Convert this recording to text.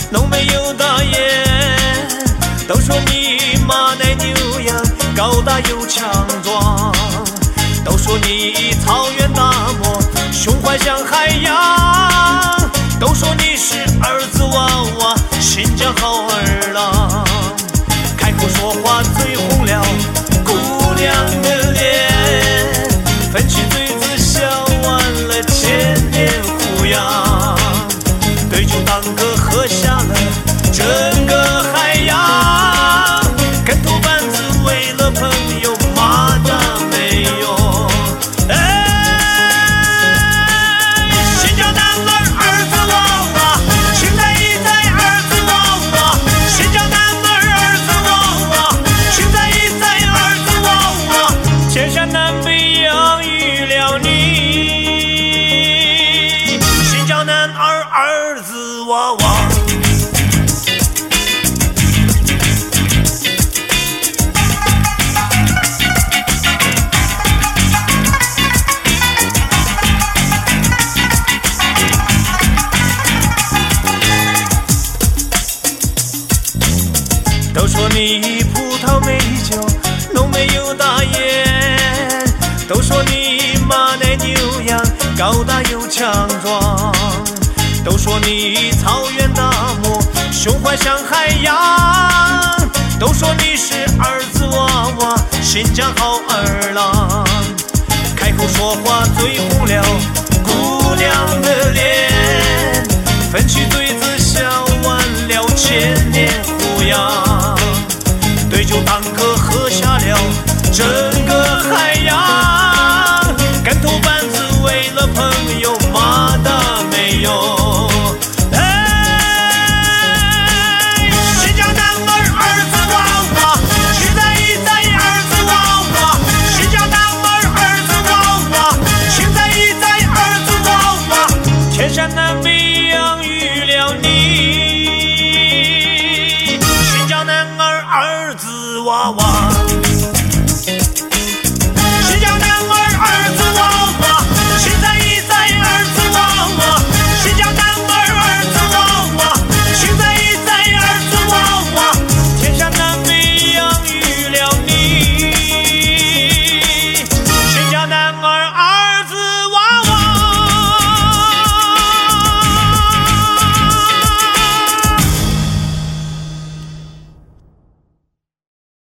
浓眉又大眼，都说你马奶牛羊，高大又强壮，都说你草原大漠，胸怀像海洋，都说你是儿子娃娃，新疆好儿郎，开口说话最红了姑娘的脸，粉起嘴子笑完了千年胡杨，对酒当歌喝下了整个海洋，跟头板子为了朋友骂的没用。新疆男儿儿子娃娃，现在一在儿子娃娃，新疆男儿儿子娃娃，现在一在儿子娃娃，天下南北养育了你，新疆男儿儿子娃娃。都说你葡萄美酒，浓眉又大眼，都说你马奶牛羊，高大又强壮，都说你草原大漠，胸怀像海洋，都说你是儿子娃娃，新疆好儿郎，开口说话最红了姑娘的脸，粉起嘴子笑完了千年胡杨，对酒当歌喝下了整个海洋，跟头板子为了朋友骂的没用。新疆男儿儿子娃娃，现在一在儿子娃娃，新疆男儿儿子娃娃，现在一在儿子娃娃，天下南北养育了你，新疆男儿儿子娃娃。